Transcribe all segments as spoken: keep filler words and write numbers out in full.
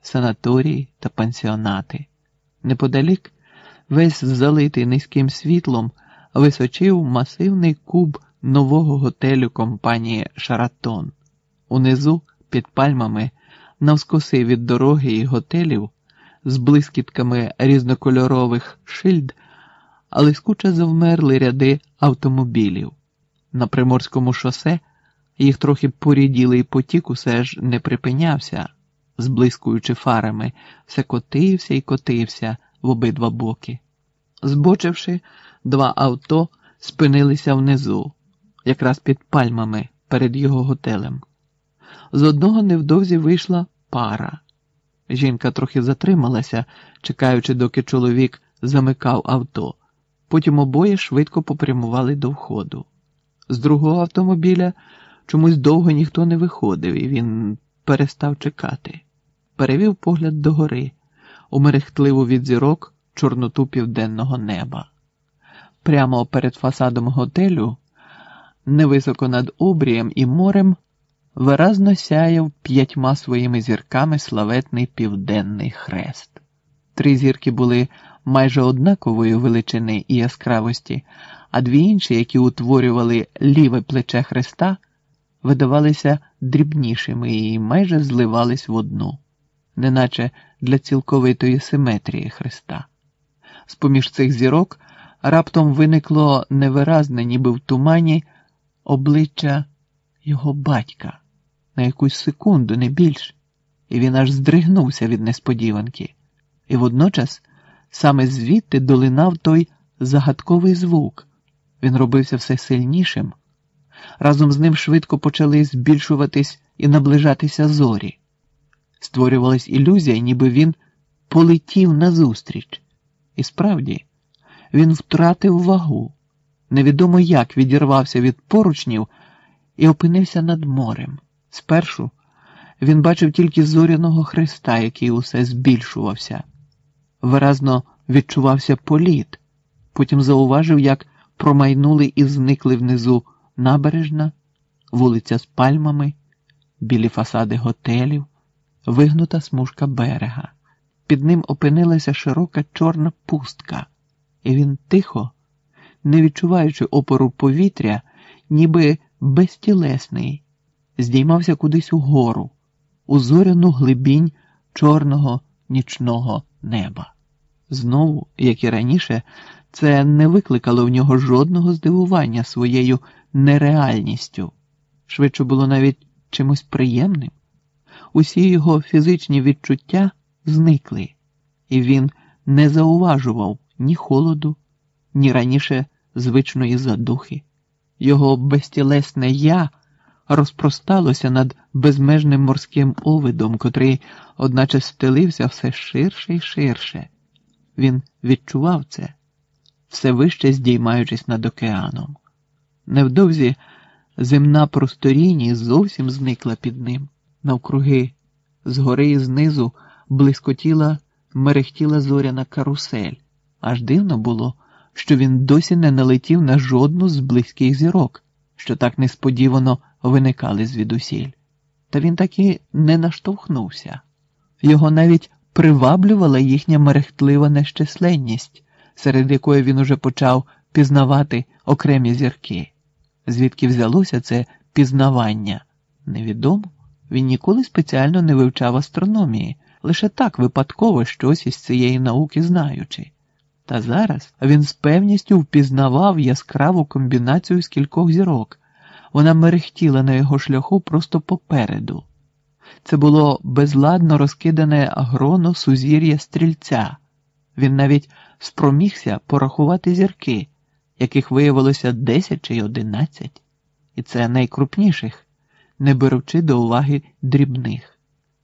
санаторії та пансіонати. Неподалік, весь залитий низьким світлом, височив масивний куб нового готелю компанії «Шаратон». Унизу, під пальмами, навскоси від дороги і готелів, з блискітками різнокольорових шильд, лискуче завмерли ряди автомобілів. На Приморському шосе їх трохи поріділий потік усе ж не припинявся, зблискуючи фарами, все котився і котився в обидва боки. Збочивши, два авто спинилися внизу, якраз під пальмами перед його готелем. З одного невдовзі вийшла пара. Жінка трохи затрималася, чекаючи, доки чоловік замикав авто. Потім обоє швидко попрямували до входу. З другого автомобіля чомусь довго ніхто не виходив, і він перестав чекати. Перевів погляд догори, у мерехтливу від зірок чорноту південного неба. Прямо перед фасадом готелю, невисоко над обрієм і морем, виразно сяяв п'ятьма своїми зірками славетний південний хрест. Три зірки були майже однакової величини і яскравості, а дві інші, які утворювали ліве плече хреста, видавалися дрібнішими і майже зливались в одну, неначе для цілковитої симетрії хреста. З-поміж цих зірок раптом виникло невиразне, ніби в тумані, обличчя його батька, на якусь секунду, не більш, і він аж здригнувся від несподіванки. І водночас саме звідти долинав той загадковий звук. Він робився все сильнішим. Разом з ним швидко почали збільшуватись і наближатися зорі. Створювалась ілюзія, ніби він полетів назустріч. І справді, він втратив вагу, невідомо як відірвався від поручнів і опинився над морем. Спершу він бачив тільки зоряного хреста, який усе збільшувався. Виразно відчувався політ, потім зауважив, як промайнули і зникли внизу набережна, вулиця з пальмами, білі фасади готелів, вигнута смужка берега. Під ним опинилася широка чорна пустка, і він тихо, не відчуваючи опору повітря, ніби безтілесний, здіймався кудись угору, у зоряну глибінь чорного нічного неба. Знову, як і раніше, це не викликало в нього жодного здивування своєю нереальністю. Швидше було навіть чимось приємним. Усі його фізичні відчуття зникли, і він не зауважував ні холоду, ні раніше звичної задухи. Його безтілесне «я» розпросталося над безмежним морським овидом, котрий, одначе, стелився все ширше і ширше. Він відчував це, все вище здіймаючись над океаном. Невдовзі земна просторінність зовсім зникла під ним. Навкруги, згори і знизу, блискотіла, мерехтіла зоряна карусель. Аж дивно було, що він досі не налетів на жодну з близьких зірок, що так несподівано виникали звідусіль. Та він таки не наштовхнувся. Його навіть приваблювала їхня мерехтлива нещисленність, серед якої він уже почав пізнавати окремі зірки. Звідки взялося це пізнавання? Невідомо. Він ніколи спеціально не вивчав астрономії, лише так випадково щось із цієї науки знаючи. Та зараз він з певністю впізнавав яскраву комбінацію з кількох зірок. Вона мерехтіла на його шляху просто попереду. Це було безладно розкидане гроно сузір'я Стрільця. Він навіть спромігся порахувати зірки, яких виявилося десять чи одинадцять. І це найкрупніших, не беручи до уваги дрібних.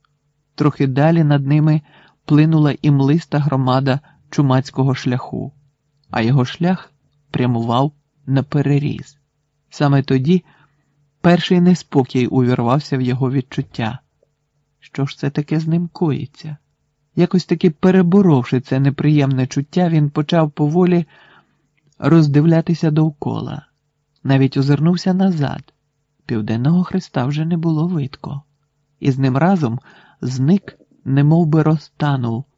Трохи далі над ними плинула імлиста громада чумацького шляху, а його шлях прямував на переріз. Саме тоді перший неспокій увірвався в його відчуття. Що ж це таке з ним коїться? Якось таки переборовши це неприємне чуття, він почав поволі роздивлятися довкола. Навіть озирнувся назад. Південного хреста вже не було видко. І з ним разом зник немов би розтанув